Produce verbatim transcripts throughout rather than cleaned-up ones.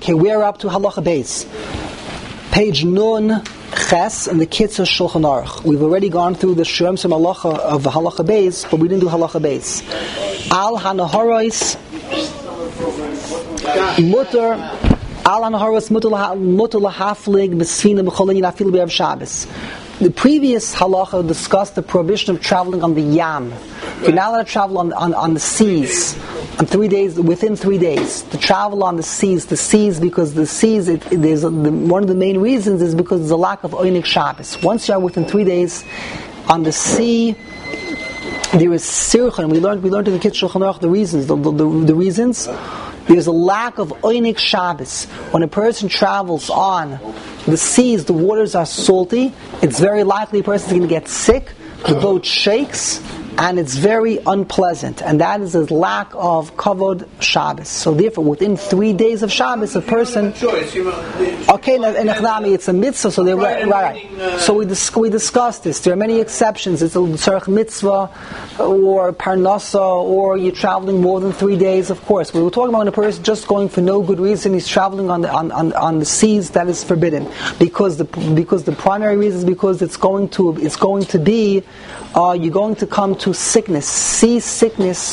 Okay, we're up to Halacha Beis. Page Nun Ches in the Kitzur Shulchan Aruch. We've already gone through the Shem Sem Halacha of the Halacha Beis, but we didn't do Halacha Beis. Al Hanaharos Mutter Al Hanaharos Mutter Lahaflig Besfina B'Cholin Afil B'Erev Shabbos. The previous halacha discussed the prohibition of traveling on the Yam. You're not allowed to travel on, on, on the seas on three days within three days. To travel on the seas, the seas because the seas. It, it, there's a, the, one of the main reasons is because there's a lack of Oynik Shabbos. Once you are within three days on the sea, there is sircha. We learned we learned in the Kitzur Shulchan Aruch the reasons. The, the, the, the reasons. There's a lack of Oynik Shabbos. When a person travels on the seas, the waters are salty. It's very likely a person is going to get sick. The boat shakes, and it's very unpleasant. And that is a lack of kavod Shabbos. So therefore, within three days of Shabbos, a person... Okay, in Echnami, it's a mitzvah, so they're right. right. So we dis- we discussed this. There are many exceptions. It's a tzarech mitzvah, or parnasa, or you're traveling more than three days, of course. We were talking about when a person just going for no good reason, he's traveling on the on, on, on the seas, that is forbidden. Because the because the primary reason is because it's going to it's going to be uh, you're going to come to sickness, sea sickness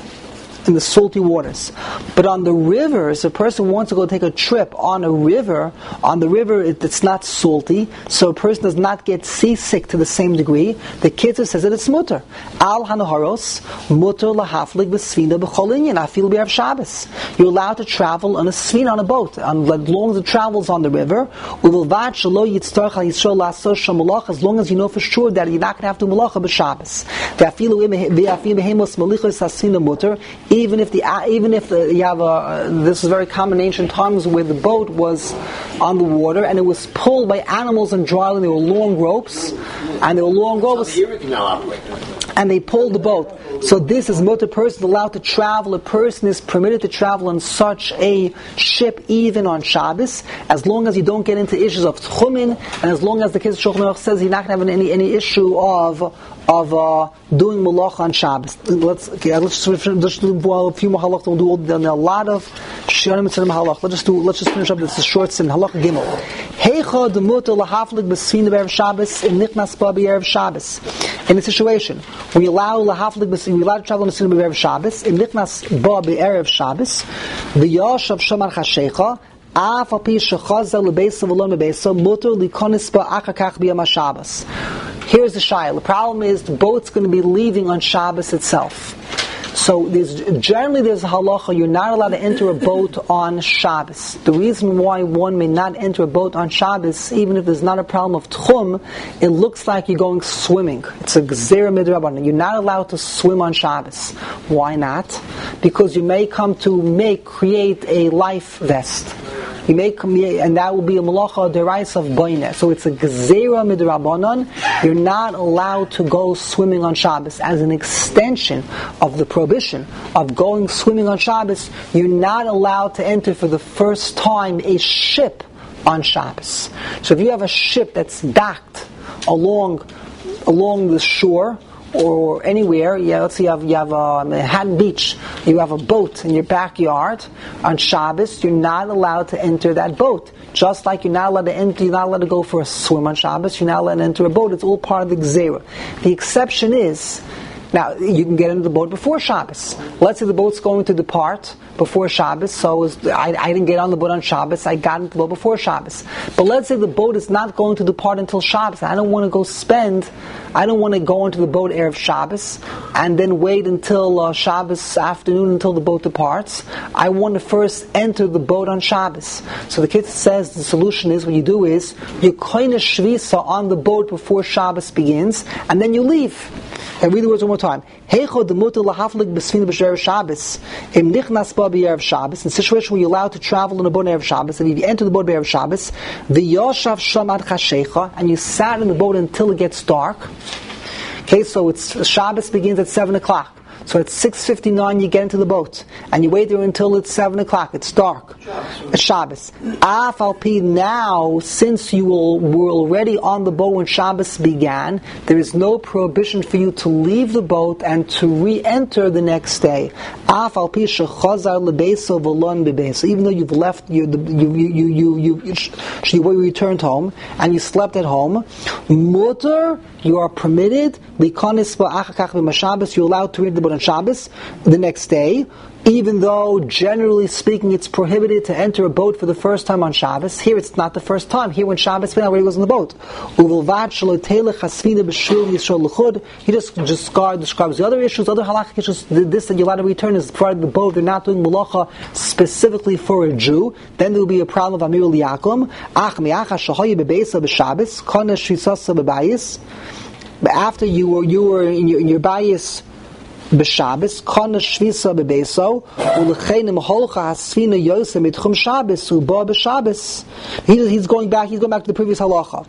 in the salty waters. But on the rivers, a person wants to go take a trip on a river. On the river, it, it's not salty, so a person does not get seasick to the same degree. The Kitzur says that it's mutter. Al hanaharos mutter lahaflik b'sfina b'cholinyan afil b'erev Shabbos. You're allowed to travel on a svina, on a boat, on, as long as it travels on the river. Uvilvad shelo yitztarch al yisrael la'asos sham malach, as long as you know for sure that you're not going to have to do malacha b'Shabbos. Ve'afilu ve'afim behemos malichos hasvina mutter. Even if the even if the, you have a uh, this is very common in ancient times where the boat was on the water and it was pulled by animals and dry land. There were long ropes, and there were long ropes, and they pulled the boat. So this is mutter. Person allowed to travel. A person is permitted to travel on such a ship even on Shabbos, as long as you don't get into issues of tchumin, and as long as the Kitzur Shulchan Aruch says you're not going to have any any issue of of uh, doing malacha on Shabbos. Let's okay, let's just, let's do a few more halachas. We'll do all, there are a lot of shirim and halach. Let's just do. Let's just finish up this short sin halacha gimel. Heicha demuter lahaflik b'sfina b'erev Shabbos in nichnas ba b'erev Shabbos. In a situation we allow lahaflik b'sfina, we allow to travel on the sfina b'erev Shabbos in nichnas ba b'erev Shabbos. V'yashav shamar chashecha. Here's the shayla. The problem is the boat's going to be leaving on Shabbos itself. So there's, generally there's a halacha, you're not allowed to enter a boat on Shabbos. The reason why one may not enter a boat on Shabbos, even if there's not a problem of tchum, it looks like you're going swimming. It's a gzera midrabanan. You're not allowed to swim on Shabbos. Why not? Because you may come to make, create a life vest. You make, and that will be a malacha derais of boine. So it's a gzera midrabanan. You're not allowed to go swimming on Shabbos. As an extension of the prohibition of going swimming on Shabbos, you're not allowed to enter for the first time a ship on Shabbos. So if you have a ship that's docked along along the shore, or anywhere, yeah, let's say you have, you have a Manhattan Beach, you have a boat in your backyard on Shabbos, you're not allowed to enter that boat. Just like you're not allowed to enter, you're not allowed to go for a swim on Shabbos, you're not allowed to enter a boat. It's all part of the Gzera. The exception is, now, you can get into the boat before Shabbos. Let's say the boat's going to depart before Shabbos, so was, I, I didn't get on the boat on Shabbos, I got into the boat before Shabbos. But let's say the boat is not going to depart until Shabbos. I don't want to go spend, I don't want to go into the boat Erev Shabbos and then wait until uh, Shabbos afternoon until the boat departs. I want to first enter the boat on Shabbos. So the Kitzur says the solution is, what you do is, you koine shvisa on the boat before Shabbos begins, and then you leave. And read the words one more time. Heicho demuter lahaflik b'sfina b'erev Shabbos im nichnas ba b'erev Shabbos. In a situation where you're allowed to travel in a boat Erev Shabbos, and if you enter the boat Erev Shabbos, v'yoshav sham ad chashecha, and you sat in the boat until it gets dark. Okay, so it's Shabbos begins at seven o'clock. So at six fifty-nine you get into the boat, and you wait there until it's seven o'clock. It's dark. It's Shabbos. Af al pi, now, since you were already on the boat when Shabbos began, there is no prohibition for you to leave the boat and to re-enter the next day. Af al pi shechazar lebeso v'lon bebeso. Even though you've left, you you you you you, you, you returned home and you slept at home, mutter, you are permitted. Likonis ba'achakach b'mashabes, you're allowed to read the boat on Shabbos the next day. Even though, generally speaking, it's prohibited to enter a boat for the first time on Shabbos. Here it's not the first time. Here when Shabbos began, already was on the boat. He just, just describes the other issues, other halakhic issues. This that you're allowed to return is part of the boat. They're not doing malacha specifically for a Jew. Then there will be a problem of Amir Liyakum. But after you were, you were in your, in your bayis, b'Shabbos, kana shvisa bebeso, ulechenim holcha hasfina yoseh mitchum Shabbos, uba b'Shabbos. He's going back. He's going back to the previous halacha.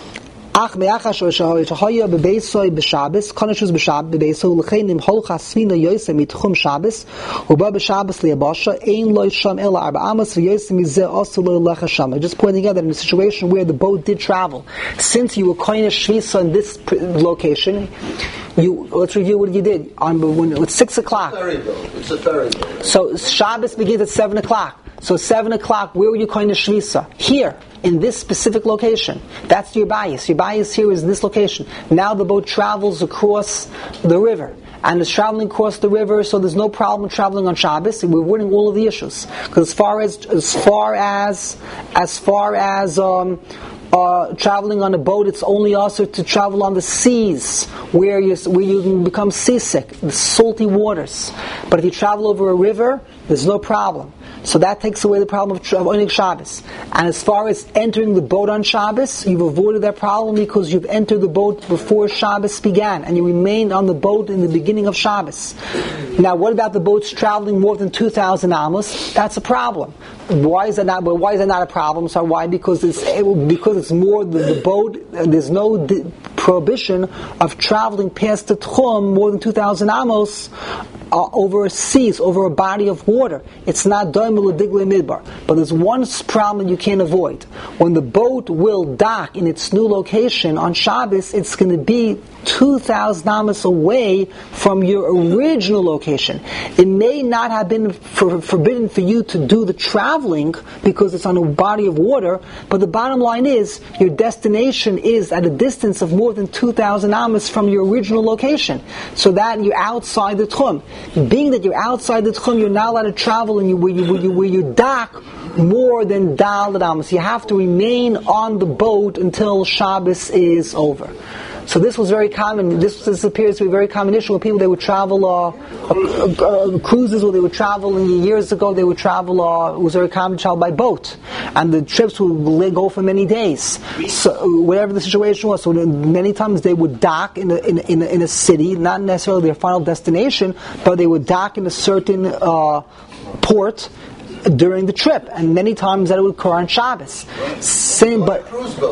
Ach me'achash shahaya bebeso b'Shabbos, kana shvisa b'Shabbos bebeso, ulechenim holcha hasfina yoseh mitchum Shabbos, uba b'Shabbos liyabasha, ein lo sham ela arba amos v'yoseh mizeh asul lecha shama. Just pointing out that in a situation where the boat did travel, since you were kind of shvisa in this location. You, let's review what you did. On when it's six o'clock. It's a ferry boat. So Shabbos begins at seven o'clock. So seven o'clock, where were you kind of shvisa? Here, in this specific location. That's your bias. Your bias here is this location. Now the boat travels across the river. And it's traveling across the river, so there's no problem traveling on Shabbos. We're avoiding all of the issues. Because as far as, as far as, as far as, um, Uh, traveling on a boat, it's only also to travel on the seas where you where you can become seasick, the salty waters. But if you travel over a river, there's no problem. So that takes away the problem of traveling Shabbos. And as far as entering the boat on Shabbos, you've avoided that problem because you've entered the boat before Shabbos began, and you remained on the boat in the beginning of Shabbos. Now, what about the boats traveling more than two thousand amos? That's a problem. Why is that not? But why is that not a problem? So why? Because it's because it's more the, the boat. There's no di- prohibition of traveling past the tchum more than two thousand amos uh, over seas, over a body of water. It's not doimel digle midbar. But there's one problem that you can't avoid. When the boat will dock in its new location on Shabbos, it's going to be two thousand amos away from your original location. It may not have been for, forbidden for you to do the traveling because it's on a body of water, but the bottom line is your destination is at a distance of more than two thousand amos from your original location. So that you're outside the tchum. Being that you're outside the tchum, you're not allowed to travel and you, where, you, where, you, where you dock more than daled amos. You have to remain on the boat until Shabbos is over. So this was very common. This, this appears to be a very common issue with people. They would travel uh, uh, uh, cruises, or they would travel. And years ago, they would travel. Uh, it was very common to travel by boat, and the trips would go for many days. So whatever the situation was, so many times they would dock in a, in a, in a, in a city, not necessarily their final destination, but they would dock in a certain uh, port during the trip, and many times that it would occur on Shabbos. Same, but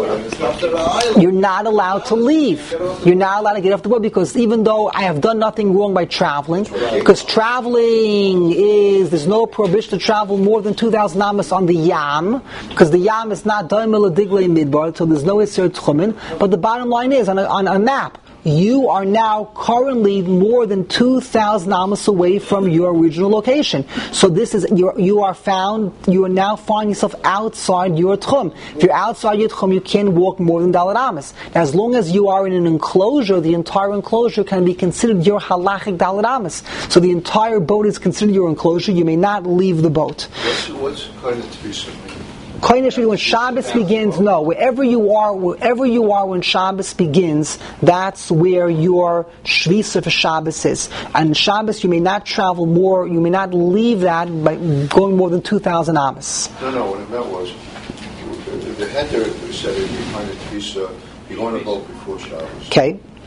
you're not allowed to leave. You're not allowed to get off the boat because even though I have done nothing wrong by traveling, because traveling is there's no prohibition to travel more than two thousand amos on the Yam, because the Yam is not daimel digle midbar, so there's no iser tchumen. But the bottom line is on a, on a map, you are now currently more than two thousand amos away from your original location. So this is, you you are found, you are now finding yourself outside your tchum. If you're outside your tchum, you can't walk more than dalet amos. Now, as long as you are in an enclosure, the entire enclosure can be considered your halachic dalet amos. So the entire boat is considered your enclosure. You may not leave the boat. What's, what's kind of to be submitted? When Shabbos begins, no. Wherever you are, wherever you are when Shabbos begins, that's where your shvisa for Shabbos is. And Shabbos, you may not travel more, you may not leave that by going more than two thousand amos. No, no, what I meant was, the, the header said it, you kind of to be, uh, you go on a boat before Shabbos. Okay.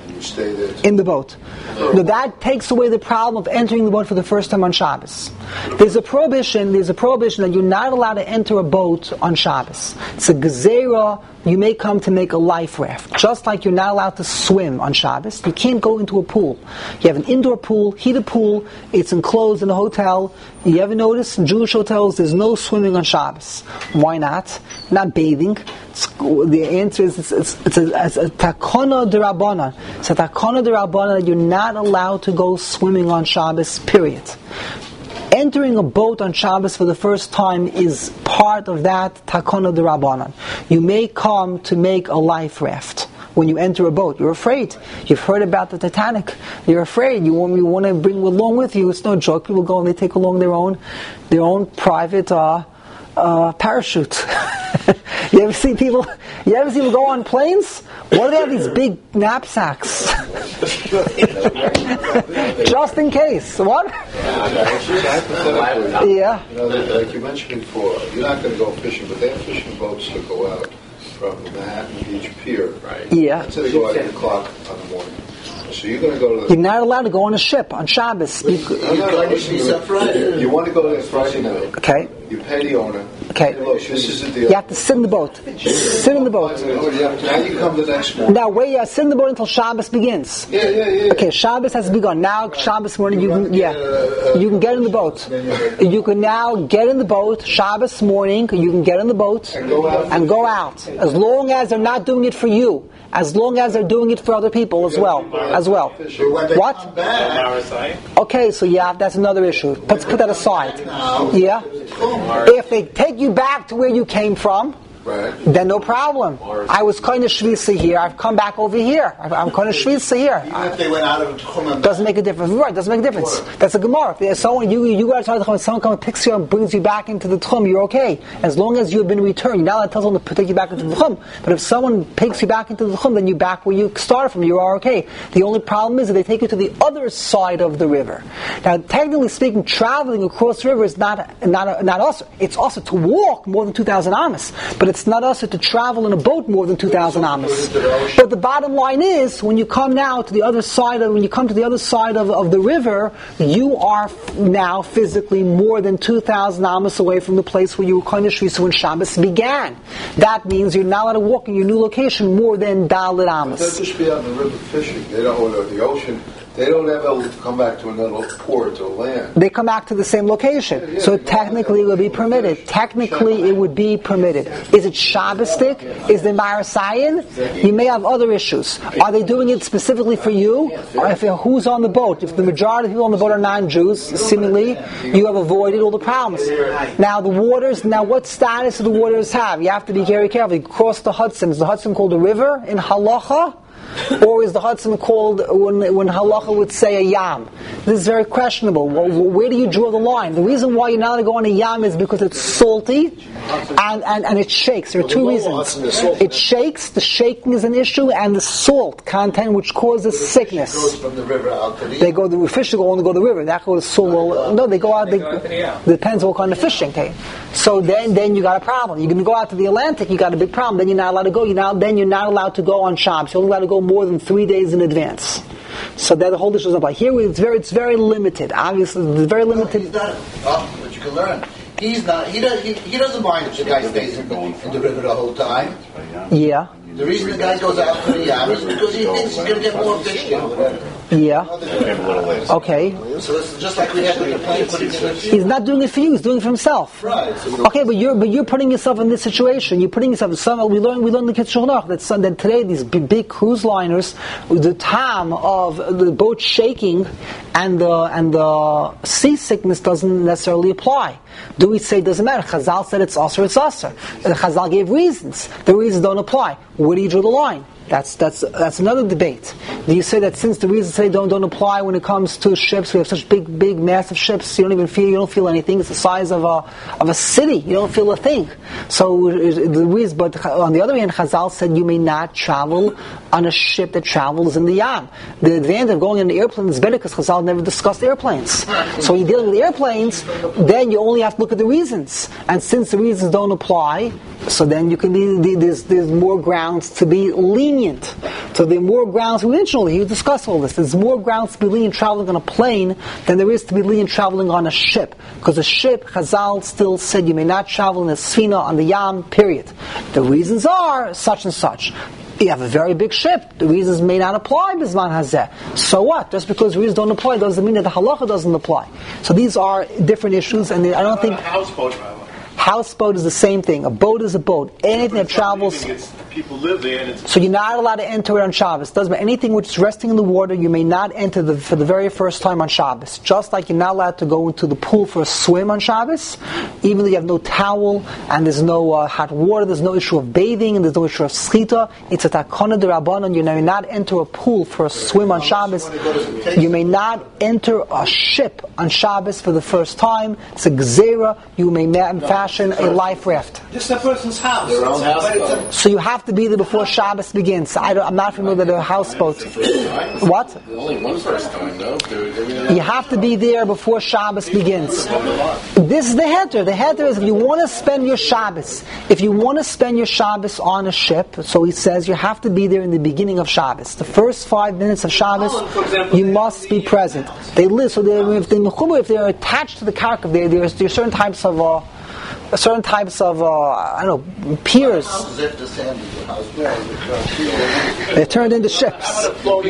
And you stay there. In the boat. Now that takes away the problem of entering the boat for the first time on Shabbos. There's a prohibition, there's a prohibition that you're not allowed to enter a boat on Shabbos. It's a gezerah. You may come to make a life raft. Just like you're not allowed to swim on Shabbos, you can't go into a pool. You have an indoor pool, heated pool, it's enclosed in a hotel. You ever notice in Jewish hotels there's no swimming on Shabbos? Why not? Not bathing. It's, the answer is it's, it's, it's a, it's a takana d'Rabbanan. It's a takana d'Rabbanan that you're not allowed to go swimming on Shabbos, period. Entering a boat on Shabbos for the first time is part of that takana d'Rabbanan. You may come to make a life raft. When you enter a boat, you're afraid. You've heard about the Titanic. You're afraid. You want, you want to bring along with you. It's no joke. People go and they take along their own, their own private uh, uh, parachute. You ever see people? You ever see people go on planes? Why do they have these big knapsacks? Just in case. What? Yeah. You know, like you mentioned before, you're not going to go fishing, but they have fishing boats that go out from the Manhattan Beach Pier. Right. Yeah. Until they go out at eight o'clock on the morning. So you're going to go to the... You're not allowed to go on a ship on Shabbos. You, no, no, no, listen, you want to go there Friday night. Okay. You pay the owner. Okay. Look, this is the deal. You have to sit in the boat. Sit in the boat. Now you come the next morning. Now wait, yeah, sit in the boat until Shabbos begins. Yeah, yeah, yeah. Okay, Shabbos has begun. Now Shabbos morning, you can, yeah, you can get in the boat. You can now get in the boat. Shabbos morning, you can get in the boat and go out. And go out. As long as they're not doing it for you. As long as they're doing it for other people as well. As well. What? Okay, so yeah, that's another issue. Let's put that aside. Yeah. If they take you back to where you came from, right, then no problem. I was kind of shvisa here. I've come back over here. I'm kind of shvisa here. Even if they went out of Tchum, doesn't make a difference. Right, doesn't make a difference. That's a gemara. If there's someone you you go outside the Tchum, someone comes and picks you up and brings you back into the Tchum, you're okay. As long as you've been returned. You're not allowed to tell someone to take you back into the Tchum. But if someone takes you back into the Tchum, then you're back where you started from. You are okay. The only problem is that they take you to the other side of the river. Now, technically speaking, traveling across the river is not not not also. It's also to walk more than two thousand amas, but it's not also to travel in a boat more than two thousand amas. But the bottom line is, when you come now to the other side of, when you come to the other side of, of the river, you are f- now physically more than two thousand amas away from the place where you were kind of shvisa when Shabbos began. That means you're not allowed to walk in your new location more than dalit amas. They'll just be out in the river fishing. They don't, or the ocean. They don't ever come back to another port or land. They come back to the same location. Yeah, yeah, so technically it would be permitted. Technically it would be permitted. Is it Shabbosdik? Is there Marasayan? You may have other issues. Are they doing it specifically for you? Or if who's on the boat? If the majority of people on the boat are non-Jews, seemingly, you have avoided all the problems. Now the waters, now what status do the waters have? You have to be very careful. You cross the Hudson. Is the Hudson called a river in Halacha? Or is the Hudson called, when, when halacha would say, a yam? This is very questionable. Where do you draw the line? The reason why you're not allowed to go on a yam is because it's salty and, and, and it shakes. There are two reasons. It shakes, the shaking is an issue, and the salt content which causes sickness. goes from the river out to the They go, the fish go only go to the river. That goes so well. No, they go out. They, depends what kind of fishing. Okay? So then, then you got a problem. You're going to go out to the Atlantic. You got a big problem. Then you're not allowed to go. You now, then you're not allowed to go on Shabbos. You're only allowed to go more than three days in advance. So that the whole issue is about. Here, it's very, it's very limited. Obviously, it's very limited. No, he's not, oh, but you can learn. He's not. He does. He, he doesn't mind if the guy stays in the, in the river the whole time. Yeah. The reason the guy goes out to the yam is because he thinks he's going to get more fish. Yeah. Okay. So it's just like we have with the plane putting in the He's not doing it for you. He's doing it for himself. Right. Okay, but you're but you're putting yourself in this situation. You're putting yourself. Some we learn we learn the Kitzur Shulchan Aruch that some, that today these big, big cruise liners, the time of the boat shaking and the and the seasickness doesn't necessarily apply. Do we say it doesn't matter? Chazal said it's usher, it's usher. Chazal gave reasons. The reasons don't apply. Where do you draw the line? That's that's that's another debate. Do you say that since the reasons say don't don't apply when it comes to ships, we have such big, big, massive ships, you don't even feel you don't feel anything. It's the size of a of a city. You don't feel a thing. So the reason, but on the other hand, Chazal said you may not travel on a ship that travels in the Yam. The advantage of going in an airplane is better because Chazal never discussed airplanes. So when you're dealing with airplanes, then you only have to look at the reasons. And since the reasons don't apply, so then you can be there's there's more grounds to be lenient. So there are more grounds, eventually, you discuss all this, there's more grounds to be lenient traveling on a plane than there is to be lenient traveling on a ship. Because a ship, Chazal still said you may not travel in a sfina on the Yam, period. The reasons are such and such. You have a very big ship, the reasons may not apply Bizman Hazeh. So what? Just because the reasons don't apply doesn't mean that the halacha doesn't apply. So these are different issues, and I don't think... Houseboat, Houseboat is the same thing. A boat is a boat. Anything that travels... People live there, and it's so you're not allowed to enter it on Shabbos. Doesn't matter. Anything which is resting in the water, you may not enter the, for the very first time on Shabbos. Just like you're not allowed to go into the pool for a swim on Shabbos, even though you have no towel and there's no uh, hot water, there's no issue of bathing and there's no issue of schita. It's a takana de rabbanon. You may not enter a pool for a swim on Shabbos. You may not enter a ship on Shabbos for the first time. It's a gzera. You may ma- fashion a life raft. This is a person's house. Their own houseboat. So you have to be there before Shabbos begins. I don't, I'm not familiar with a houseboat. What? Only one first time, no? You have to be there before Shabbos begins. This is the heter. The heter is if you want to spend your Shabbos, if you want to spend your Shabbos on a ship, so he says you have to be there in the beginning of Shabbos. The first five minutes of Shabbos, you must be present. They live, so they, if, they, if they're attached to the karka, there, there's, there's certain types of... Uh, certain types of, uh, I don't know, piers. They're turned into ships.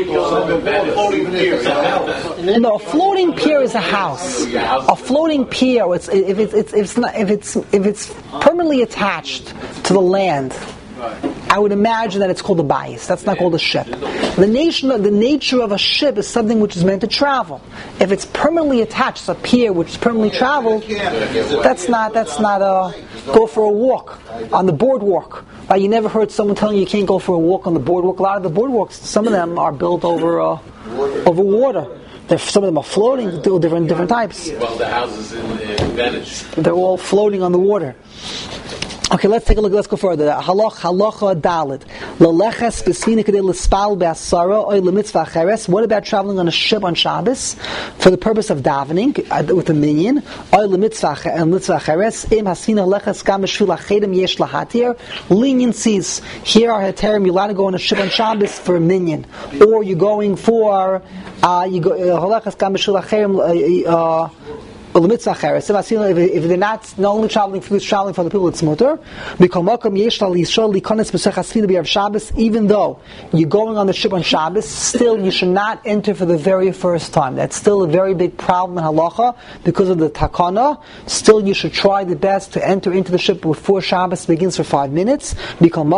No, a floating pier is a house. A floating pier, it's, if it's, it's, it's not, if it's if it's permanently attached to the land, I would imagine that it's called a bayis. That's not called a ship. The nation, the nature of a ship is something which is meant to travel. If it's permanently attached, it's a pier which is permanently traveled. That's not. That's not a go for a walk on the boardwalk. Right? You never heard someone telling you you can't go for a walk on the boardwalk. A lot of the boardwalks, some of them are built over uh, over water. They're, some of them are floating. They're different different types. Well, the houses in, in Venice. They're all floating on the water. Okay, let's take a look. Let's go further. Halach halacha dalet leleches besfina kedei lespal be'asara oy lemitzvah cheres. What about traveling on a ship on Shabbos for the purpose of davening uh, with a minyan? Oy lemitzvah mitzvah cheres im hasfina leches gam b'shvil achedim yesh lahatir. Leniencies. Here are heterim. You're allowed to go on a ship on Shabbos for a minyan, or you're going for uh, you go halaches gam b'shvil achedim. If, if they're not, not only traveling for traveling for the people, it's mutter. Even though you're going on the ship on Shabbos, still you should not enter for the very first time. That's still a very big problem in halacha because of the takana. Still, you should try the best to enter into the ship before Shabbos begins for five minutes. I think the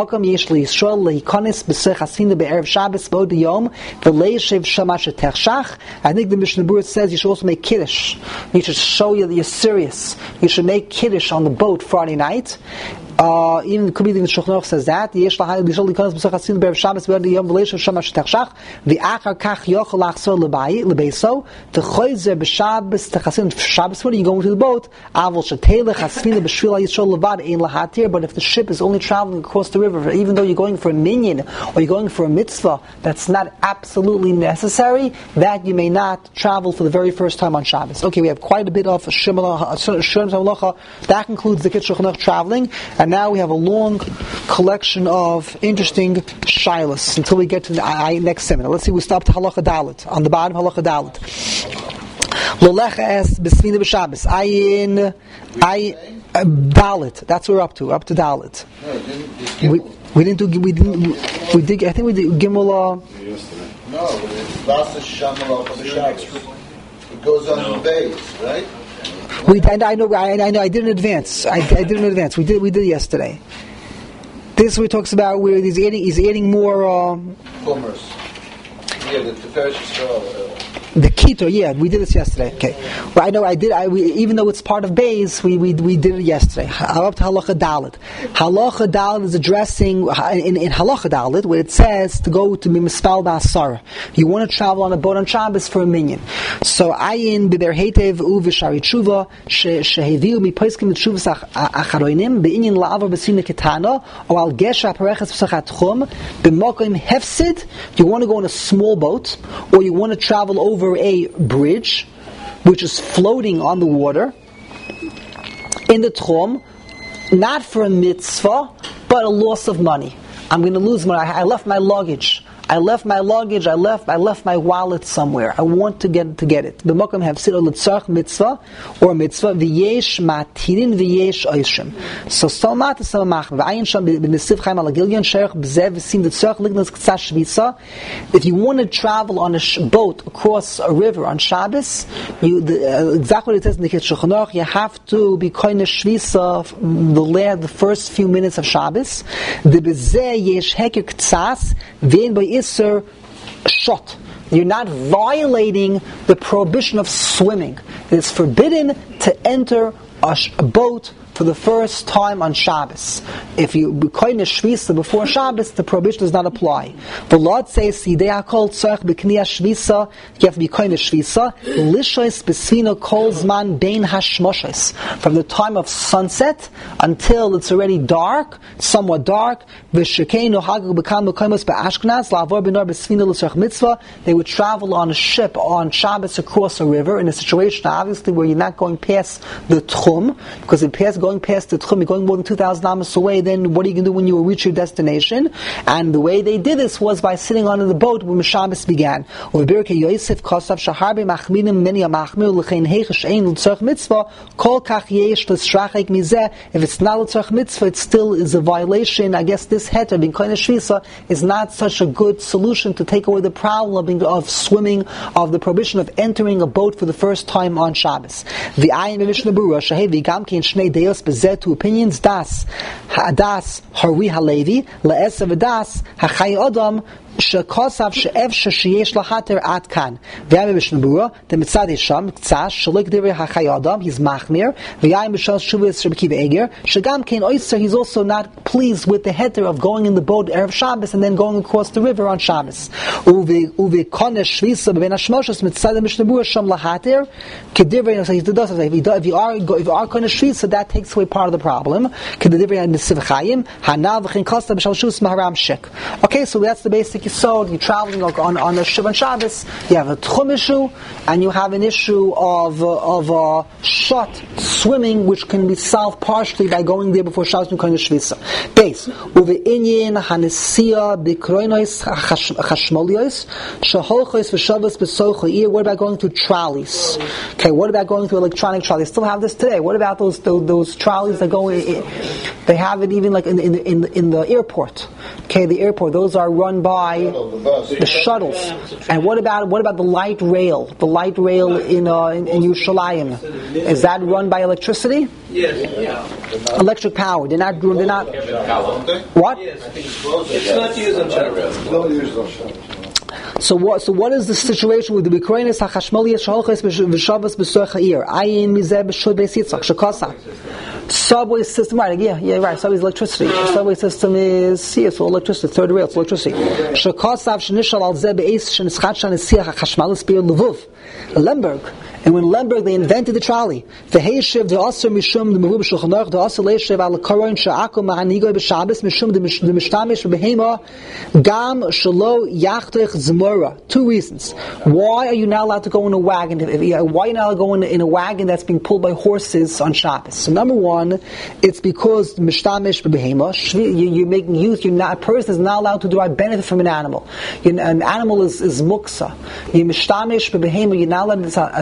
Mishnah Berurah says you should also make kiddush. You should show you that you're serious. You should make kiddush on the boat Friday night. Uh, even could be the Shulchan Aruch says that. Yesh lahayil b'shol likonos b'sach hasin b'erev Shabbos v'yod yom v'leishav shamash techshach v'achar kach yochel lachzor l'beiso t'choyzer b'Shabbos techasin Shabbos when you go into the boat avol shetelech hasfina b'shvil ha'yishol levad ein lahatir. But if the ship is only traveling across the river, even though you're going for a minyan or you're going for a mitzvah that's not absolutely necessary, that you may not travel for the very first time on Shabbos. Okay, we have quite a bit of Shem Halacha. That concludes the Shulchan Aruch traveling. And now we have a long collection of interesting shilas until we get to the I, I, next seminar. Let's see, we stop to halacha dalet. On the bottom, halacha dalet. Lolecha es besfina b'Shabbos. Ayin, I dalet. That's what we're up to. We're up to dalet. We, we didn't do. We didn't. We did. I think we did Gimel. Uh, no, it's last Shamal B'Shabbos. It goes on the base, right? We, I, I know, I, I know. I did in advance. I, I did in advance. We did, we did yesterday. This where he talks about where he's adding, he's adding more. Um, Commerce. Yeah, the Tiferes. The Keto, yeah, we did this yesterday. Okay, well, I know I did. I we, even though it's part of Beis, we we we did it yesterday. Up to Halacha Dalet. Halacha Dalet is addressing in, in Halacha Dalet where it says to go to Mispal Ba'asara. You want to travel on a boat on Shabbos for a minyan. So ayin b'ber heitev u v'shari tshuva sheheviu mi poiskim t'shuvas acharoinim be'inyan la'avar b'sina ketana or al gesha pareches b'sachat chum b'mokim hefsid. You want to go on a small boat or you want to travel over a bridge which is floating on the water in the Tchum, not for a mitzvah but a loss of money. I'm going to lose money. I left my luggage. I left my luggage, I left I left my wallet somewhere. I want to get to get it. B'mokum hafsid or l'tzarch mitzvah or mitzvah v'yesh matirin v'yesh oishim. So so mat so mach v'ayin sham b'nesiv chaim al gilyon sherach b'zev v'sim l'tzarch lignas k'tzah shvisa. If you want to travel on a sh- boat across a river on Shabbos, you the, uh, exactly what it says in the Shulchan Aruch, you have to be koine shvisa the last the first few minutes of Shabbos. The b'zeh yesh heker k'tzas v'en by Isser shot. You're not violating the prohibition of swimming. It is forbidden to enter a, sh- a boat for the first time on Shabbos. If you koine shvisa before Shabbos, the prohibition does not apply. The Lord says, "Yidei hakol tzarich b'kniyah shvisa." You have to be koine shvisa. Lishois b'sfina kol zman bein hashmoshes. From the time of sunset until it's already dark, somewhat dark. V'shekeinu hagag b'kam b'koimos b'Ashkenaz la'avor b'nor b'sfina l'tzarich mitzvah. They would travel on a ship on Shabbos across a river in a situation obviously where you're not going past the tchum, because in past going past the tchum, you're going more than two thousand amos away, then what are you going to do when you reach your destination? And the way they did this was by sitting on the boat when Shabbos began. If it's not l'tzarich mitzvah, it still is a violation. I guess this heter, being koine shvisa, is not such a good solution to take away the problem of, being, of swimming, of the prohibition of entering a boat for the first time on Shabbos. The ayin b'mishnah berurah shehevi gam kein shnei deos bezeh, two opinions, das das harwi halevi le'esav das hachay adam shekosav she'ev she'yesh lahater at kan. V'yayim b'mishnah berurah the mitzad hisham k'tzas shalik divrei hachay adam, he's machmir. V'yayim b'shas shuvas shebekiv eger shegam kein oyster, he's also not pleased with the heter of going in the boat erev Shabbos and then going across the river on Shabbos. Uvi uvi konesh shvisa b'ben hashmoshes mitzad mishnah berurah sham lahater kedivrei. If you are if you are konesh shvisa, that takes away part of the problem. Okay, so that's the basic yisod. You're traveling on, on a ship on Shabbos, you have a tchum issue, and you have an issue of uh, of uh, shot swimming, which can be solved partially by going there before Shabbos and koine shvisa. Base uve inyan hanesia bikroinos chashmolios shaholchos v'shavos b'socha. What about going through trolleys? Okay, what about going through electronic trolleys? They still have this today. What about those those, those trolleys that go? They have it even like in in in, in the airport. Okay, the airport. Those are run by the shuttles. And what about what about the light rail? The light rail in uh, in, in Yerushalayim, is that run by electricity? Yes. Yeah. Electric power. They're not. They're not. What? Yes. It's not used on shuttles. Don't use those shuttles. So what? So what is the situation with the Bikroinis Hachashmaliyah Shalchos V'Shavos B'Soich Ha'ir? Ayin Mizeh B'Shud Beis Yitzchak Shekosa. Subway system, right? Yeah, yeah, right. Subway is electricity. The subway system is yeah, so electricity. Third rail, it's electricity. Shekosav Shenishal Al Zeh Be'Eis Shenischat Shanesiach Hachashmalis Be'er Lvov, Lemberg. And when Lemberg, they invented the trolley. The Heishiv, the Aser Mishum, the Meru B'Shulchan Aruch, the Aser Leishiv Al Koron Sha'akum Ma'anigoy B'Shabbos Mishum the Mishtamish B'Behema Gam Shalo Yachtech Zmora. Two reasons. Why are you not allowed to go in a wagon? Why are you not allowed to go in, in a wagon that's being pulled by horses on Shabbos? So number one, it's because Mishtamish B'Behema, you, you're making use. You're not, a person is not allowed to derive benefit from an animal. You're, an animal is, is muksa. You're Mishtamish B'Behema. You're not allowed to. It's a, a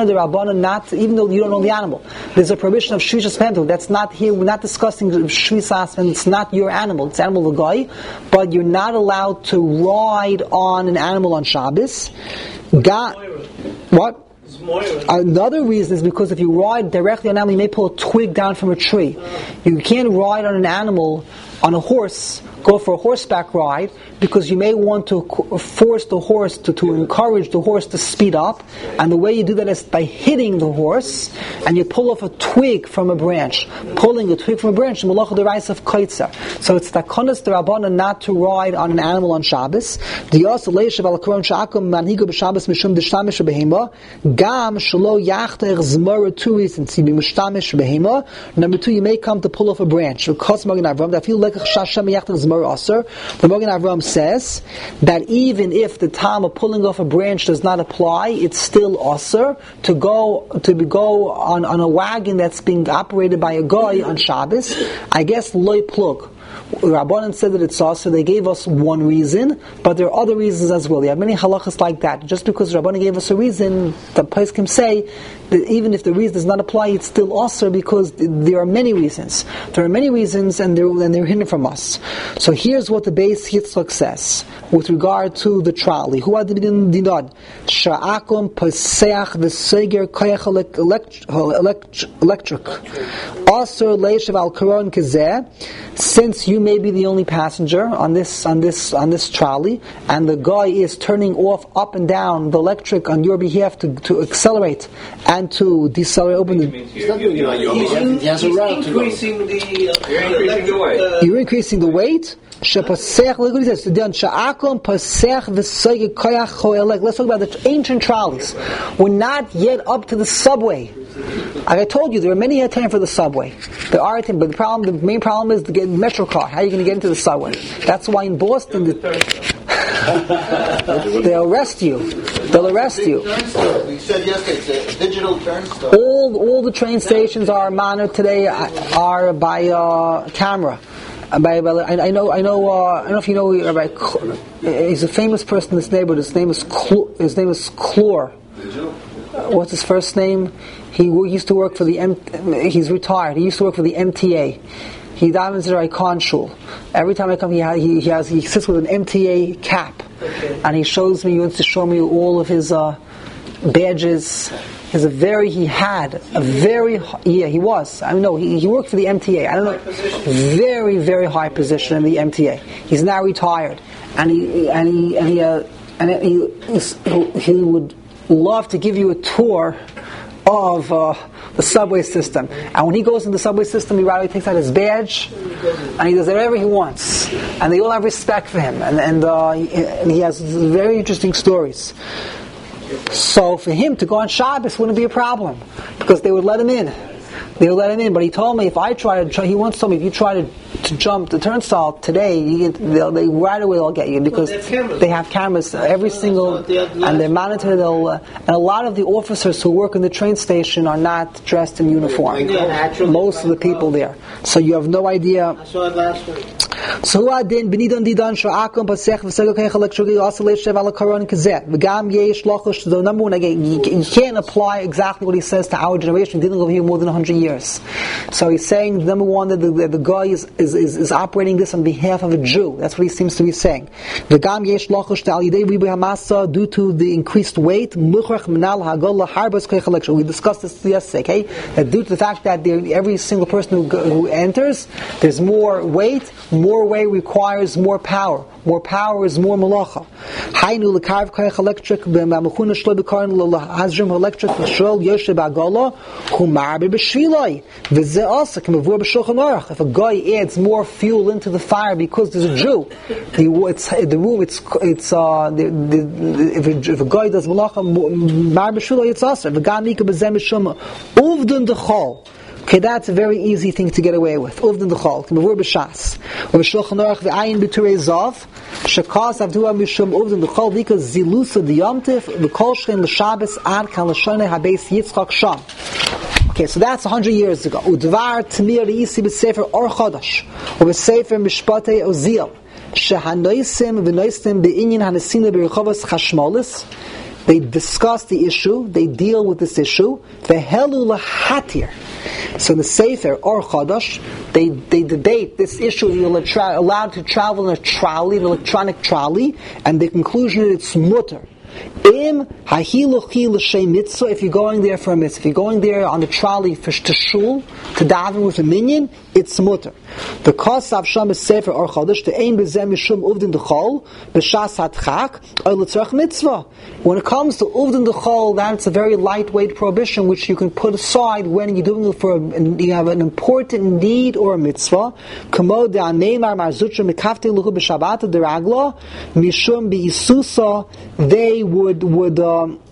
Not, even though you don't know the animal. There's a prohibition of Shvisas Pentel. That's not here. We're not discussing Shvisas, and it's not your animal. It's animal of the guy. But you're not allowed to ride on an animal on Shabbos. Ga- what? Another reason is because if you ride directly on an animal, you may pull a twig down from a tree. You can't ride on an animal, on a horse, go for a horseback ride, because you may want to force the horse to, to encourage the horse to speed up, and the way you do that is by hitting the horse, and you pull off a twig from a branch. Pulling a twig from a branch, the malacha deraisa of kaitzer. So it's takonas derabbanan not to ride on an animal on Shabbos. The also leishav al koron sha'akum manhigo b'Shabbos mishum d'shtamish behema gam shelo yachter zmara. Two reasons: you be mishtamish behema. Number two, you may come to pull off a branch. Because Magen Avram, that feel like shasham yachter zmara aser. The Magen Avram says that even if the time of pulling off a branch does not apply, it's still aser to go to be, go on, on a wagon that's being operated by a guy on Shabbos. I guess loy plug. Rabbanan said that it's also, they gave us one reason, but there are other reasons as well. You have many halachas like that. Just because Rabbanan gave us a reason, the place can say that even if the reason does not apply, it's still also because there are many reasons. There are many reasons, and they're, and they're hidden from us. So here's what the Beis Yitzchak says with regard to the trolley. Who are the dinod? Sha'akum paseach v'seger koyach electric. Also leishav al karon kazeh. Since you may be the only passenger on this on this on this trolley, and the guy is turning off up and down the electric on your behalf to, to accelerate and to decelerate. Open the. He's increasing the. Uh, You're increasing the weight. Uh, You're increasing the weight. Look what he says. Let's talk about the ancient trolleys. We're not yet up to the subway. Like I told you, there are many attempts for the subway. There are attempts, but the problem, the main problem is to get a metro car. How are you going to get into the subway? That's why in Boston, the, they'll arrest you. They'll arrest you. We said yesterday it's a digital turnstile. All all the train stations are monitored today are by uh, camera. By, by, I, I know, I know, uh, I don't know if you know. Rabbi, he's a famous person in this neighborhood. His name is Cl- his name is Klor. Uh, what's his first name? He w- used to work for the M. He's retired. He used to work for the M T A. He davens at Icon Shul. Every time I come, he, ha- he, he has he sits with an M T A cap, okay. And he shows me. He wants to show me all of his uh, badges. He's a very, he had a very, yeah, he was. I mean, no, he, he worked for the M T A. I don't know, very, very high position in the M T A. He's now retired, and he and he and he uh, and he, he would love to give you a tour of uh, the subway system. And when he goes in the subway system, he rather takes out his badge, and he does whatever he wants, and they all have respect for him, and and, uh, he, and he has very interesting stories. So for him to go on Shabbos wouldn't be a problem, because they would let him in. They would let him in. But he told me if I try to, he once told me if you try to, to jump the turnstile today, you get, they'll, they right away they'll get you, because well, they have cameras every single, and they monitor. They'll uh, and a lot of the officers who work in the train station are not dressed in uniform. Most of the people there, so you have no idea. I saw it last week. So who adin benidan didan sha'akum pasech v'sego kei chalak shugi also leishav ala karon kazeh v'gam yesh lochush. The number one again, you, you can't apply exactly what he says to our generation. He didn't live here more than a hundred years. So he's saying number one that the, the, the guy is, is, is, is operating this on behalf of a Jew. That's what he seems to be saying. V'gam yesh lochush al yidei ribu hamasa, due to the increased weight muchrach minal hagol laharbas kei chalak shugi. We discussed this yesterday. Okay, that due to the fact that there, every single person who, who enters, there's more weight. More weight requires more power. More power is more malacha. Hainu lekarv koyach electric b'mamachuna shlo b'karin l'hazrim electric l'shol yoshe b'agola humar b'shviloi v'zeh also k'mavur b'shulchan aruch. If a guy adds more fuel into the fire because there's a Jew, the, it's, the room it's it's uh the, the, the, if, a, if a guy does malacha mar b'shviloi it's also v'gam nika b'zeh mishum uvdun dechol. Okay, that's a very easy thing to get away with. Uvdin d'chol, k'mavur b'shas, v'shulchan aruch v'ayin b'turei zav, shekas avduah mishum uvdin d'chol, because zilusa d'yomtiv v'kol shchen l'shabes ad kan l'shonei habeis Yitzchak sham. Okay, so that's a hundred years ago. Udvar t'mir re'isi b'sefer Or Chodosh, or b'sefer Mishpatei Oziel, shehanoisim v'noisim be'inyin hanesina b'rechovos chashmolis. They discuss the issue, they deal with this issue. V'helu l'hatir. So the Sefer Or Chodosh, they they debate this issue. You're tra- allowed to travel in a trolley, an electronic trolley, and the conclusion is it's mutter. Im hahiluchi l'shem mitzvah. If you're going there for a mitzvah, if you're going there on the trolley for to shul to daven with a minyan, it's mutter. The kosav sham is Sefer Or Chodosh. The aim bezem mishum uvdin d'chol b'shas hatchak or l'tzarach mitzvah. When it comes to uvdin d'chol, that's a very lightweight prohibition which you can put aside when you're doing it for a, you have an important need or a mitzvah. Kamo de'aneimar marzutra mikafte luchu b'shabbat deragla mishum bi'isusa. They would would um,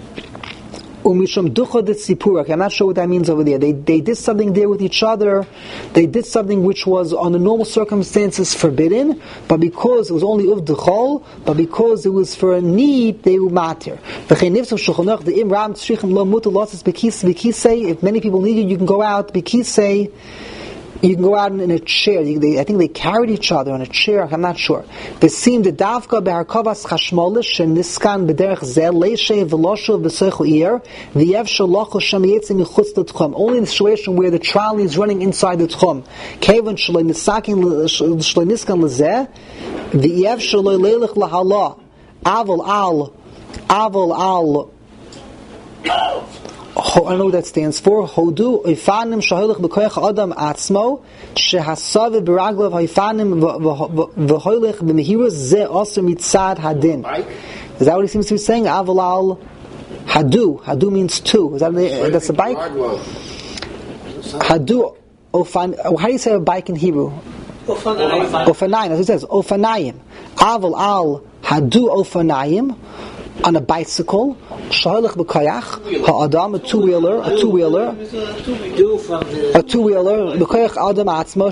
umishum ducha de tzipura. I'm not sure what that means over there. They they did something there with each other. They did something which was under normal circumstances forbidden, but because it was only uv dechol, but because it was for a need, they were matir. If many people need you, you can go out bikisei. You can go out in, in a chair. You, they, I think they carried each other on a chair. I'm not sure. They seem the davka beharkovas chashmolish sheniskan bederech zel leishe veloshu v'seichu ir v'yev shalochu shem yitzim yichutz l'tchum. Only in the situation where the trolley is running inside the tchum. Kevin shloi nisakin shloi niskan lezeh v'yev shloi leilech lahala avol al avol al. I don't know what that stands for. Hodu oifanim shaholach b'koyach adam atzmo shehasav b'raglav oifanim v'hoilech b'mehirus ze also mitzad hadin. Is that what he seems to be saying? Avalal hadu. Hadu means two. Is that the, that's a bike? Hadu ofan. How do you say a bike in Hebrew? Ofanayim. Ofanayim. As it says, ofanayim. Aval al hadu ofanayim. On a bicycle, shaholach b'koyach ha'adam, a two wheeler, a two wheeler, a two wheeler, b'koyach adam atzmo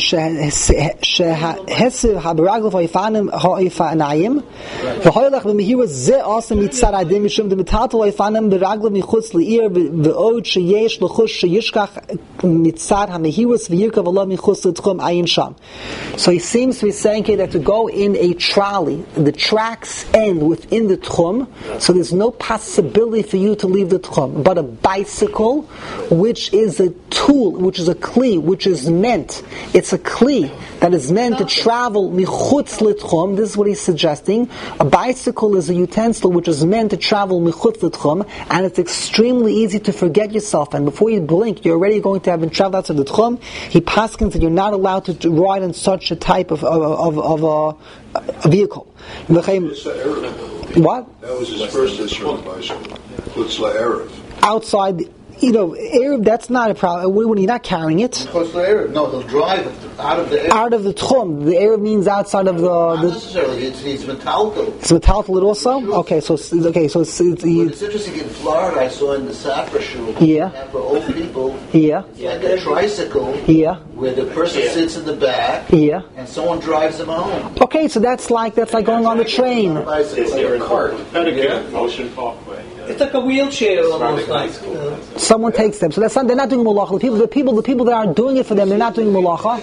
shehesiv haberaglav ha'yifanim ha'yifanayim v'hoylach b'mehirus ze also mitzad adim mishum d'metatel ha'yifanim b'raglav michutz li'ir v'od sheyesh l'chush sheyishkach mitzad ha'mehirus v'yirkav alav michutz l'tchum ayin sham. So he seems to be saying here that to go in a trolley, the tracks end within the tchum. So there's no possibility for you to leave the tchum. But a bicycle, which is a tool, which is a kli, which is meant, it's a kli that is meant to travel michutz l'tchum. This is what he's suggesting. A bicycle is a utensil which is meant to travel michutz l'tchum, and it's extremely easy to forget yourself. And before you blink, you're already going to have been traveled outside the tchum. He paskins that you're not allowed to, to ride in such a type of of, of, of a, a vehicle. What? That was his first issue on the bicycle. Chutz la'erev. Outside, you know, Erev, that's not a problem. When you're not carrying it. Chutz la'erev. No, he'll drive out of the Erev. Out of the tchum. The Erev means outside of the. Not the necessarily. It's, it's metaltal. It's metaltal also? Okay, so it's, okay, so it's, it's, But it's interesting. In Florida, I saw in the Safra shul. Yeah. For old people. Yeah. It's like a tricycle. Yeah. Where the person sits in the back. Yeah. And someone drives them home. Okay, so that's like that's like going on the train. It's like a cart. Yeah. Motion parkway. It's like a wheelchair almost like. Uh, Someone takes them. So that's not, they're not doing malacha. The people, the people, the people that are doing it for them, they're not doing malacha.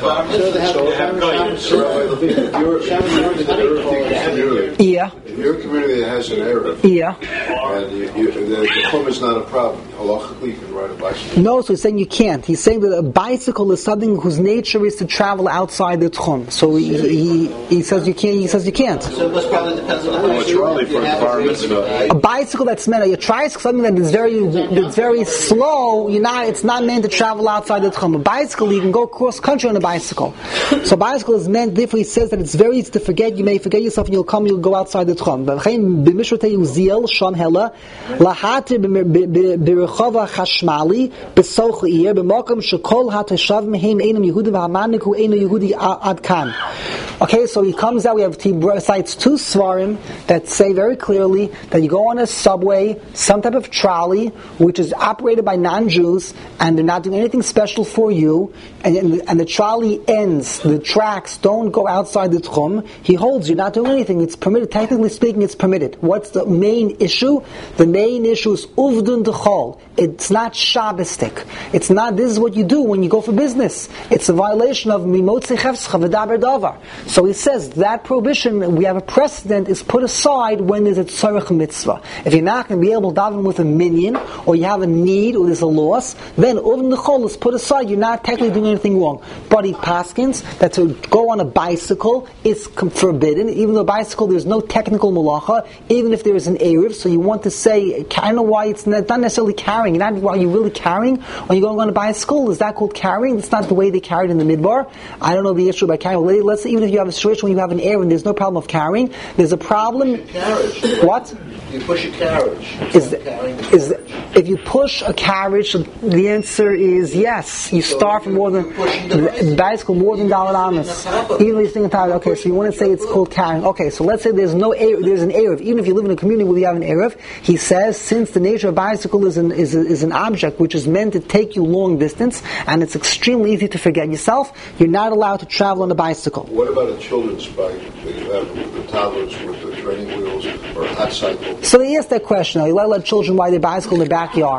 Yeah. In your community that has an Erev, Yeah. and you, you, the, the tchum is not a problem. Halachically, you can ride a bicycle. No, so he's saying you can't. He's saying that a bicycle is something whose nature is to travel outside the tchum. So he, he, he says you can't. He says you can't. So this probably depends on the It's trolley for environment. A bicycle that's meant, a tricycle, something that is very, that's very slow. You're not. It's not meant to travel outside the tchum. A bicycle, you can go cross country on a bicycle. So a bicycle is meant. Therefore, he says that it's very easy to forget. You may forget yourself, and you'll come. You'll go outside the tchum. B'mishrotei uziel sham hela lahatir b'rechova chashmali b'soch ir b'mokum shekol hateshav mehem einam Yehudi v'hamanik hu einu Yehudi ad kan. Okay, so he comes out. We have he cites two svarim that say very clearly that you go on a subway, some type of trolley, which is operated by non-Jews, and they're not doing anything special for you, and, and, and the trolley ends, the tracks don't go outside the tchum. He holds you're not doing anything. It's permitted. Technically speaking, it's permitted. What's the main issue? The main issue is uvdun dechol. It's not Shabbistic. It's not. This is what you do when you go for business. It's a violation of mimotzi chefscha v'daber davar. So he says that prohibition, we have a precedent, is put aside when there's a tzarech mitzvah. If you're not going to be able to daven with a minion, or you have a need, or there's a loss, then uvdun dechol is put aside. You're not technically doing anything wrong. But he paskins that to go on a bicycle is forbidden. Even though a bicycle, there's no technical malacha, even if there is an erev. So you want to say, I don't know why it's not necessarily carrying. Not why you're really carrying when you're going on a bicycle. Is that called carrying? It's not the way they carried in the midbar. I don't know the issue about carrying. Let's say even if you have a situation when you have an erev and there's no problem of carrying, there's a problem. Carriage. What? You push a carriage. Is, is if you push a carriage, the answer is yes. You So start from more than the bicycle more than dollar amas. Even if you think about it, okay, so you want to say it's called carrying. Okay, so let's say there's no erev, there's an erev. Even if you live in a community where you have an erev, he says since the nature of bicycle is an is, a, is an object which is meant to take you long distance, and it's extremely easy to forget yourself, you're not allowed to travel on a bicycle. What about a children's bike that you have with the toddlers with the training wheels or a hot cycle? So they asked that question, are you allowed to let children ride their bicycle in the backyard?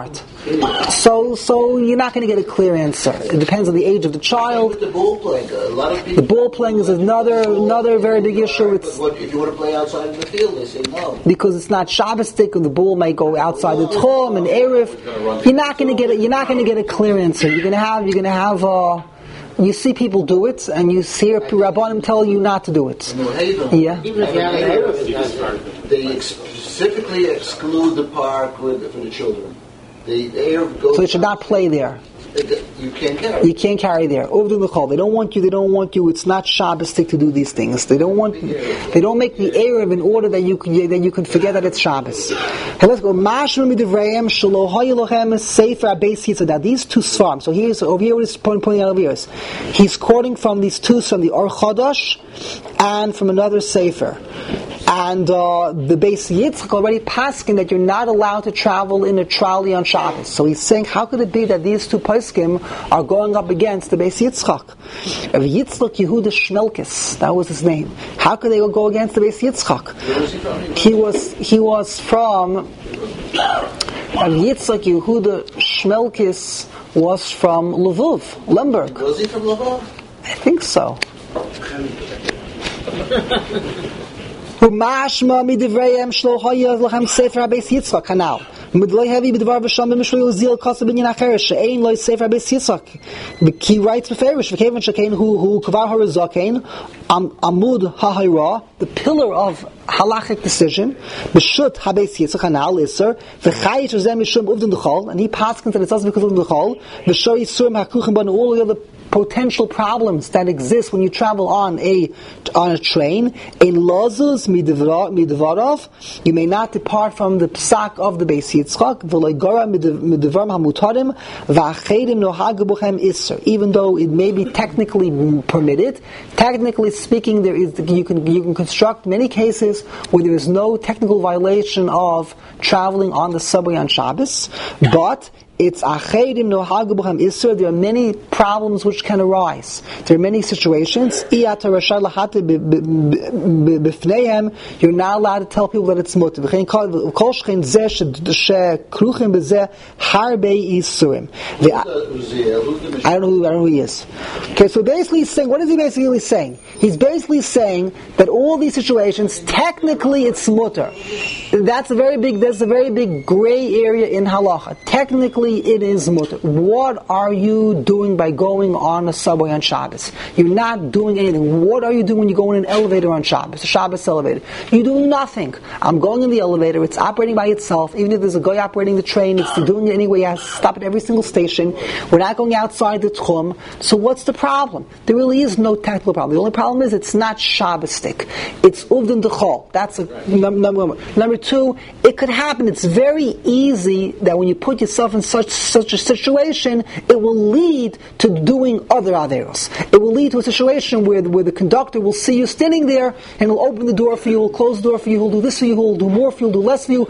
So, so you're not going to get a clear answer. It depends on the age of the child. With the ball playing, a lot of people. The ball playing is another another very big issue. It's But what, if you want to play outside in the field, they say no. because it's not Shabbosdik, and the ball may go outside the Tchum and Erev. You're not going to get it. You're not going to get a clear answer. You're going to have. You're going to have. Uh, you see people do it, and you hear Rabbanim tell you not to do it. In New Haven, Yeah. even if you have an Erev, they ex- specifically exclude the park with, for the children. The Erev goes. So they should not play there. You can't carry. You can't carry there. Uvdu l'chol. They don't want you. They don't want you. It's not Shabbosdik to do these things. They don't want. They don't make the Erev in order that you can that you can forget that it's Shabbos. Hey, let's go. Mashma midivrayim shelo hayilochem sefer abeis yitzad. Now these two svarim. So here's over here. What is pointing out over here is he's quoting from these two from the Or Chodosh and from another sefer. And uh, the Beis Yitzchak already paskin that you're not allowed to travel in a trolley on Shabbos. So he's saying, how could it be that these two poskim are going up against the Beis Yitzchak? Rav Yitzchak Yehuda Shmelkes, that was his name. How could they go against the Beis Yitzchak? He was he was from Rav Yitzchak Yehuda Shmelkes was from Lvov, Lemberg. Was he from Lvov? I think so. Umashma midivrayim shlo hayaz lachem sefer habeis Yitzchak kanal. Midloi heavy b'dvar v'sham b'mishlo yozil kasa b'nyan acher she'ein loy sefer habeis Yitzchak. He writes beferish v'kevan shekein hu hu kvar harazakein amud ha'hayra, the pillar of halachic decision, b'shut habeis Yitzchak kanal iser v'chayit zem mishum uvdin d'chol, and he paskins that it's also because of d'chol v'shoi surim hakuchim ban all the other potential problems that exist when you travel on a on a train. In lazus midvarov, you may not depart from the psak of the Beis Yitzchak. V'loigora midvarim hamutarim v'achedim nohag buchem iser. Even though it may be technically permitted, technically speaking, there is you can you can construct many cases where there is no technical violation of traveling on the subway on Shabbos, but it's achedim no hagabucham isur. There are many problems which can arise. There are many situations. You're not allowed to tell people that it's mutter. I don't know who, I don't know who he is. Okay, so basically he's saying, what is he basically saying? He's basically saying that all these situations, technically it's mutter. That's a very big, there's a very big gray area in halacha. Technically it is mutter. What are you doing by going on a subway on Shabbos? You're not doing anything. What are you doing when you go in an elevator on Shabbos, a Shabbos elevator? You do nothing. I'm going in the elevator, it's operating by itself. Even if there's a guy operating the train, it's doing it anyway. He has to stop at every single station. We're not going outside the tchum. So what's the problem? There really is no technical problem. The only problem is it's not Shabbosdik. It's uvdin d'chol. That's a, num- number one. Number two, it could happen. It's very easy that when you put yourself in such such a situation, it will lead to doing other averos. It will lead to a situation where, where the conductor will see you standing there and will open the door for you, will close the door for you, will do this for you, will do more for you, will do less for you.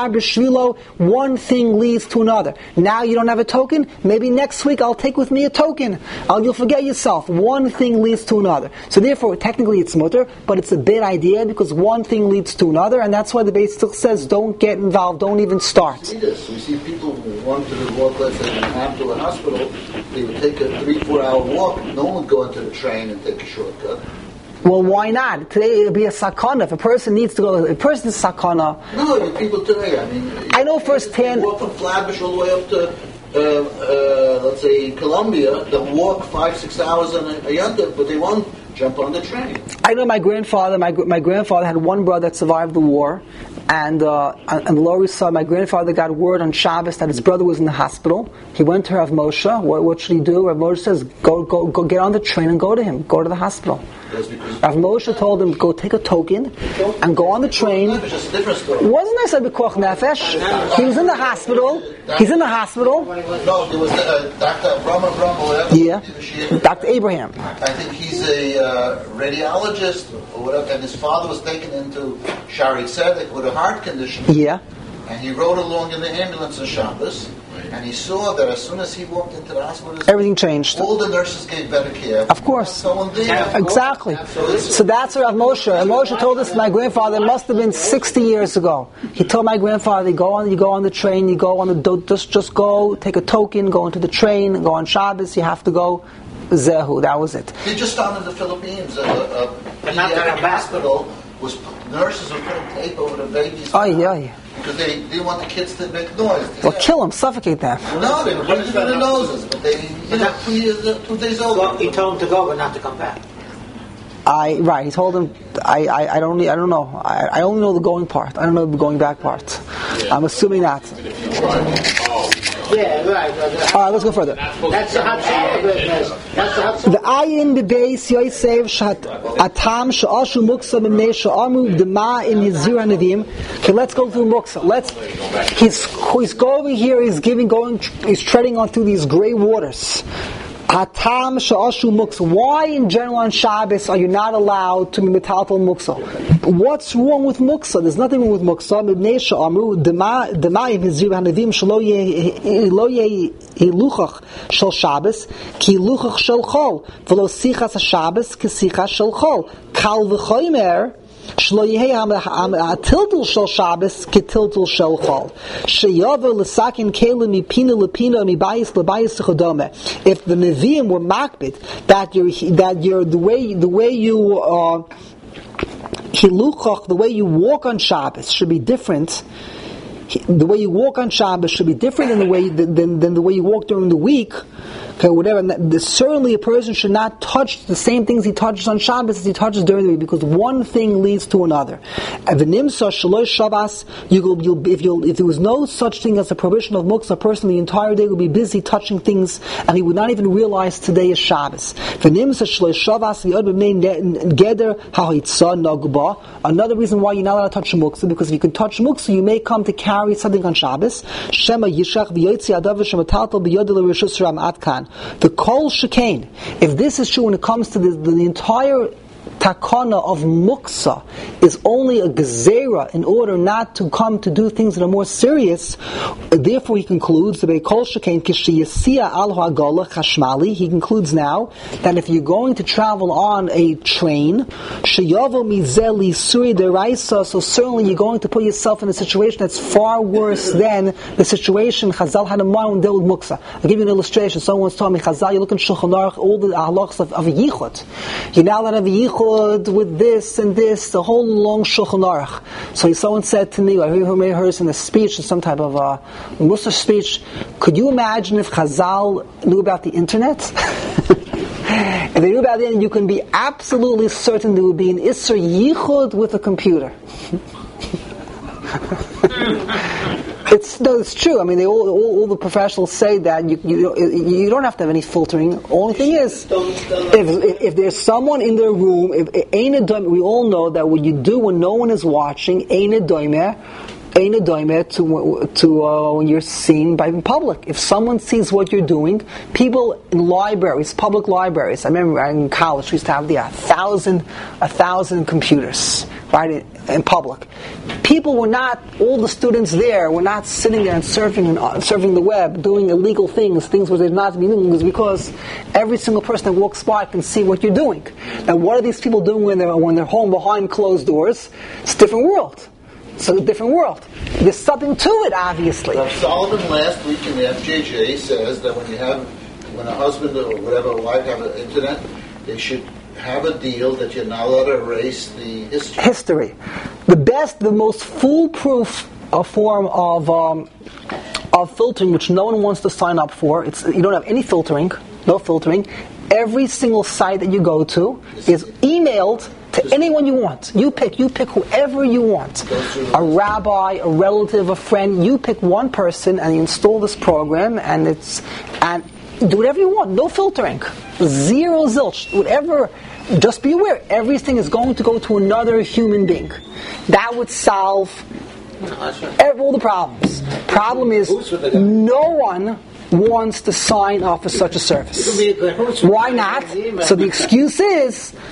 One thing leads to another. Now you don't have a token, maybe next week I'll take with me a token. I'll, you'll forget yourself. One thing leads to another. So therefore, technically it's mutter, but it's a bad idea because one thing leads to another, and that's why the Beis still says don't get involved, don't even start. We see this. We see people who want to walk, let's say, from to a hospital, they would take a three, four hour walk. No one would go into the train and take a shortcut. Well, why not? Today it would be a sakana. If a person needs to go, if a person is sakana. No, the people today, I mean... I know firsthand... Walk from Flatbush all the way up to, uh, uh, let's say, Columbia, they'll walk five, six hours on a, a yontif, but they won't jump on the train. I know my grandfather, my my grandfather had one brother that survived the war, and uh, on the Lower East Side, my grandfather got word on Shabbos that his brother was in the hospital. He went to Rav Moshe. What, what should he do? Rav Moshe says, go, go, go get on the train and go to him. Go to the hospital. Rav Moshe told him, go take a token and go on the train. It wasn't I said B'koach Nefesh. He was in the hospital. He's in the hospital. No, there was uh, Doctor Abraham Abraham or whatever. Yeah, Doctor Abraham. I think he's a uh, radiologist or whatever, and his father was taken into Shari Tzedek with a heart condition. Yeah. and he rode along in the ambulance on Shabbos, and he saw that as soon as he walked into the hospital, everything changed. All the nurses gave better care. Of course. Someone there. Yeah, exactly. So that's what Rav Moshe. Rav Moshe told us my grandfather, it must have been sixty years ago. He told my grandfather, you go on, you go on the train, you go on the, just, just go, take a token, go into the train, go on Shabbos, you have to go. Zehu, that was it. They just found in the Philippines, a, a pediatric hospital, was nurses were putting tape over the babies' Oh, yeah. because they didn't want the kids to make noise. Well, yeah. Kill them, suffocate them. No, they were putting it in their noses, but they, you know, two, years, two days old. Well, he told him to go, but not to come back. I right. He told him. I, I, I don't. I don't know. I, I only know the going part. I don't know the going back part. Yeah. I'm assuming that. Yeah, right. right. All right, let's go further. That's the Hatzah business. That's the Hatzah. The ayin bebeis Yosef shat atam she'ashu muksa b'mnei she'amu dema in Yizir HaNeviim. Okay, let's go through muksa. Let's. He's he's going here. He's giving going. He's treading on through these gray waters. Atam she'ashu muksa. Why in general on Shabbos are you not allowed to be metaltal muksa? What's wrong with muksa? There's nothing wrong with muksa. Mibnei she'amru dema dema in Yizir HaNeviim shelo yeh hiluchach shel Shabbos ki hiluchach shel chol v'lo sichas Shabbos ki sichas shel chol kal v'chomer shelo yeh hatiltul shel Shabbos ki tiltul shel chol sheyaver l'sakin kelim mipina lepina mibayis lebayis chodome. If the Nevi'im were makbid that you're that you're the way the way you uh, hiluchach, the way you walk on Shabbos should be different. The way you walk on Shabbos should be different than the way than, than the way you walk during the week. Okay, whatever. And certainly, a person should not touch the same things he touches on Shabbos as he touches during the week, because one thing leads to another. You'll, you'll, if, you'll, if there was no such thing as a prohibition of muksa, a person the entire day would be busy touching things, and he would not even realize today is Shabbos. Another reason why you're not allowed to touch muksa, because if you can touch muksa, you may come to carry something on Shabbos. The kol shekain. If this is true when it comes to the, the, the entire takana of muksa is only a gezerah in order not to come to do things that are more serious. Therefore, he concludes the kol shekain kishiyasiya al ha'agala chashmali. He concludes now that if you're going to travel on a train, sheyavo mizeli suri deraisa, so certainly you're going to put yourself in a situation that's far worse than the situation Chazal had in mind when they dealt with muksa. I'll give you an illustration. Someone once told me, Chazal, you look in Shulchan Aruch, all the halachas of, of a yichud. You're now allowed to have a yichud with this and this, the whole long Shulchan Aruch. So someone said to me, I may have heard this in a speech, in some type of a Mussar speech, could you imagine if Chazal knew about the internet? If they knew about the internet, you can be absolutely certain there would be an Isser Yichud with a computer. It's no, it's true. I mean, they all, all, all the professionals say that you, you you don't have to have any filtering. Only thing is, if, if, if there's someone in their room, if, if ain't a doimer, we all know that what you do when no one is watching, ain't a doimer, ain't a doimer to to uh, when you're seen by the public. If someone sees what you're doing, people in libraries, public libraries. I remember in college we used to have the a thousand a thousand computers, right, in, in public. People were not, all the students there were not sitting there and surfing and uh, surfing the web, doing illegal things, things where they're not to be doing, is because every single person that walks by can see what you're doing. Now, what are these people doing when they're when they're home behind closed doors? It's a different world. It's a different world. There's something to it, obviously. Now, Sullivan last week in the F J J says that when you have, when a husband or whatever, a wife have an internet, they should have a deal that you're not allowed to erase the history. History. The best, the most foolproof uh, form of um, of filtering, which no one wants to sign up for. It's you don't have any filtering, no filtering. Every single site that you go to is emailed to anyone you want. You pick, you pick whoever you want. A rabbi, a relative, a friend. You pick one person and you install this program, and it's and do whatever you want. No filtering, zero zilch. Whatever. Just be aware, everything is going to go to another human being. That would solve all the problems. Problem is, no one wants to sign up for such a service. Why not? So the excuse is,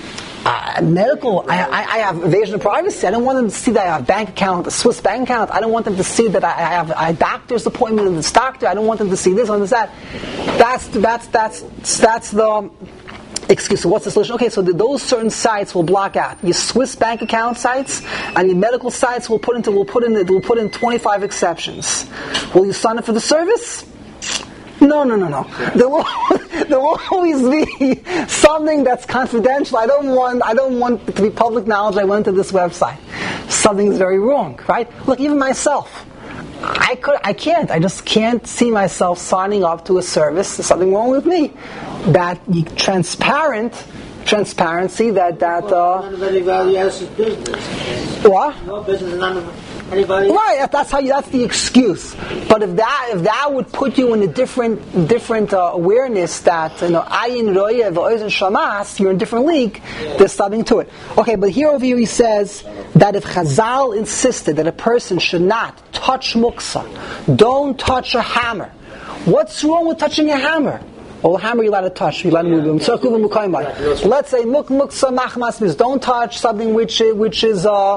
Uh, medical, I, I, I have evasion of privacy. I don't want them to see that I have a bank account, a Swiss bank account. I don't want them to see that I, I have a doctor's appointment with this doctor. I don't want them to see this or this, that. That's, that's, that's, that's the excuse. So what's the solution? Okay, so the, those certain sites will block out. Your Swiss bank account sites and your medical sites will put into, will put in, will put in twenty-five exceptions. Will you sign up for the service? No, no, no, no. There will, there will always be something that's confidential. I don't want, I don't want it to be public knowledge. I went to this website. Something's very wrong, right? Look, even myself, I could, I can't. I just can't see myself signing up to a service. There's something wrong with me. That you, transparent, transparency. That that. Uh, none of anybody else's business. What? No business, none of anybody. Right, that's how you, that's the excuse. But if that if that would put you in a different different uh, awareness that you know ayin roya v'oizen shamas, you're in a different league. Yeah. There's something to it. Okay, but here over here he says that if Chazal insisted that a person should not touch muksa, don't touch a hammer. What's wrong with touching a hammer? Well, a hammer you're allowed to touch. You're allowed to move them. Let's say muk muksa machmas means don't touch something which which is. Uh,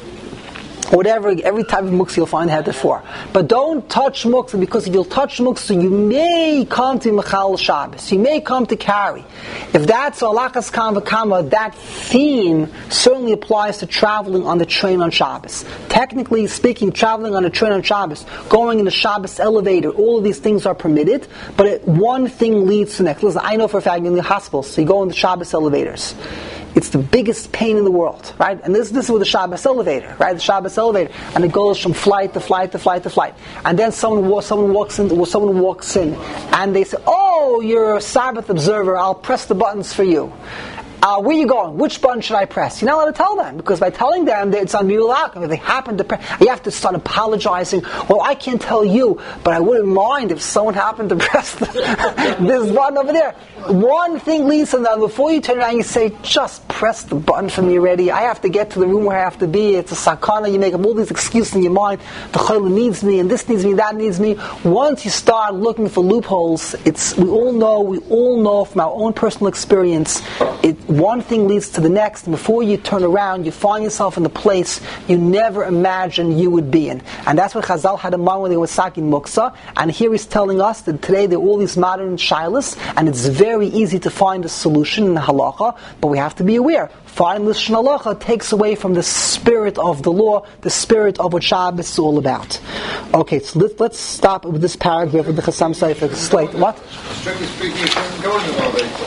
Whatever, every type of muksa you'll find had before. But don't touch muksa, because if you'll touch muksa, you may come to Mechal Shabbos. You may come to carry. If that's Alachas Kam V'Kama, that theme certainly applies to traveling on the train on Shabbos. Technically speaking, traveling on a train on Shabbos, going in the Shabbos elevator, all of these things are permitted, but it, one thing leads to the next. Listen, I know for a fact in the hospitals, so you go in the Shabbos elevators. It's the biggest pain in the world, right? And this, this is with the Shabbos elevator, right? The Shabbos elevator, and it goes from flight to flight to flight to flight. And then someone someone walks in, someone walks in, and they say, "Oh, you're a Sabbath observer. I'll press the buttons for you." Uh, where are you going? Which button should I press? You're not allowed to tell them, because by telling them that it's on Miulak, if they happen to press, you have to start apologizing. Well, I can't tell you, but I wouldn't mind if someone happened to press the, this button over there. One thing leads to another. Before you turn around, you say, just press the button for me already. I have to get to the room where I have to be. It's a sakana. You make up all these excuses in your mind. The chayla needs me, and this needs me, that needs me. Once you start looking for loopholes, it's we all know, we all know from our own personal experience, it one thing leads to the next, and before you turn around, you find yourself in the place you never imagined you would be in. And that's what Chazal had in mind when they were saking muksa. And here he's telling us that today there are all these modern shilas, and it's very easy to find a solution in the halacha, but we have to be aware. Finding this halacha takes away from the spirit of the law, the spirit of what Shabbos is all about. Okay, so let's, let's stop with this paragraph with the Chassam Sofer slate. What? Strictly speaking, you shouldn't go into all that.